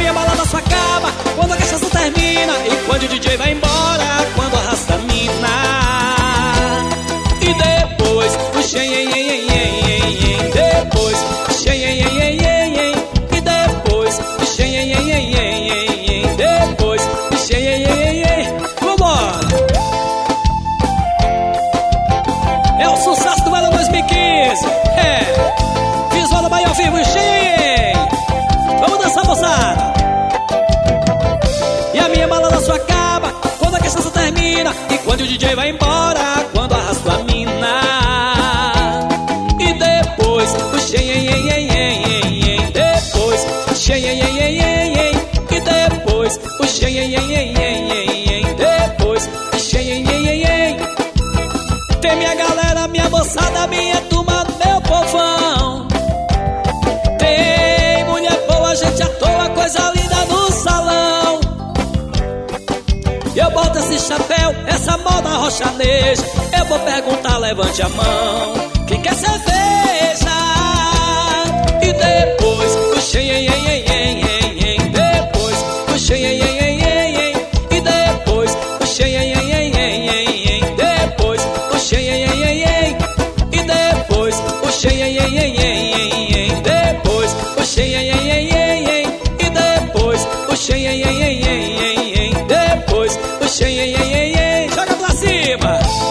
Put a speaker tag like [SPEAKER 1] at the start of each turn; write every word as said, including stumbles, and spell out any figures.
[SPEAKER 1] minha balada só acaba quando a cachaça termina, e quando o D J vai embora, quando arrasta a mina. E depois o xenhenhenhenhenhen, depois o xenhenhenhenhenhen, e depois o xenhenhenhenhenhen, depois o xenhenhenhenhen. Vambora! É o sucesso do ano dois mil e quinze. É Visual da Bahia ao vivo, Xen. Vamos dançar, moçada. E a minha balada só acaba quando a cachaça termina, e quando o D J vai embora, quando arrasta a mina. E depois o xenhenhenhenhenhen, depois o xenhenhenhenhenhen, e depois o xenhenhenhenhenhen, depois o xenhenhenhenhen. Tem minha galera, minha moçada, minha turma, meu povão. Tem mulher boa, gente à toa, coisa linda no salão. E eu boto esse chapéu, essa moda rochaneja. Eu vou perguntar, levante a mão, quem quer cerveja? E depois o xenhenhenhenhenhen, depois o xenhenhenhenhenhen, e depois o xenhenhenhenhenhen, depois o xenhenhenhenhenhen, e depois o xenhenhenhenhenhen, depois o xenhenhenhenhenhen, e depois o xenhenhenhenhenhen, depois o xenhenhenhenhenhen. Joga pra cima!